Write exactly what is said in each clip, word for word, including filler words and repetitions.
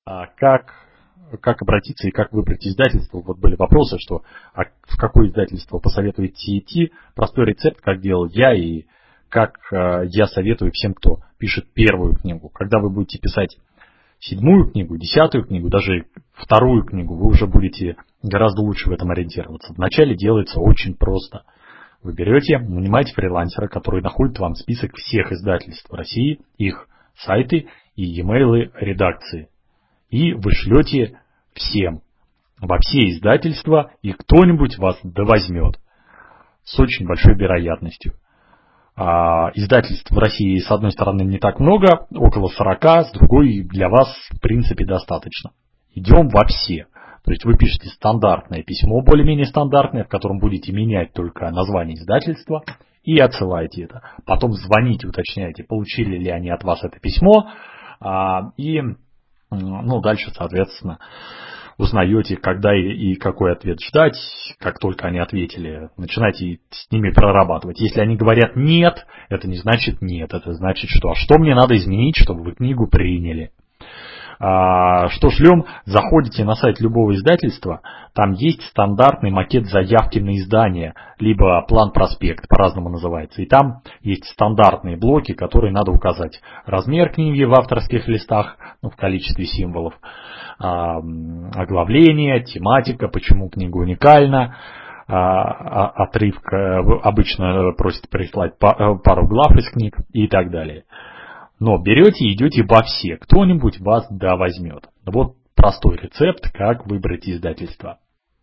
А как, как обратиться и как выбрать издательство? Вот были вопросы, что а в какое издательство посоветуете идти. Простой рецепт, как делал я и как э, я советую всем, кто пишет первую книгу. Когда вы будете писать седьмую книгу, десятую книгу, даже вторую книгу, вы уже будете гораздо лучше в этом ориентироваться. Вначале делается очень просто. Вы берете, нанимаете фрилансера, который находит вам список всех издательств России, их сайты и e-mail редакции. И вы шлете всем, во все издательства, и кто-нибудь вас довозьмет. С очень большой вероятностью. А, издательств в России, с одной стороны, не так много, около сорока, с другой для вас, в принципе, достаточно. Идем во все. То есть вы пишете стандартное письмо, более-менее стандартное, в котором будете менять только название издательства, и отсылаете это. Потом звоните, уточняете, получили ли они от вас это письмо, а, и ну, дальше, соответственно, узнаете, когда и, и какой ответ ждать. Как только они ответили, начинайте с ними прорабатывать. Если они говорят «нет», это не значит «нет». Это значит, что «а что мне надо изменить, чтобы вы книгу приняли?» А, что шлем? Заходите на сайт любого издательства, там есть стандартный макет заявки на издание, либо план-проспект, по-разному называется. И там есть стандартные блоки, которые надо указать. Размер книги в авторских листах, ну, в количестве символов, а, оглавление, тематика, почему книга уникальна, а, отрывка, обычно просят прислать пару глав из книг и так далее. Но берете и идете во все. Кто-нибудь вас да возьмет. Вот простой рецепт, как выбрать издательство.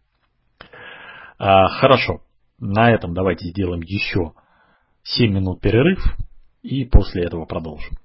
А, хорошо. На этом давайте сделаем еще семь минут перерыв. И после этого продолжим.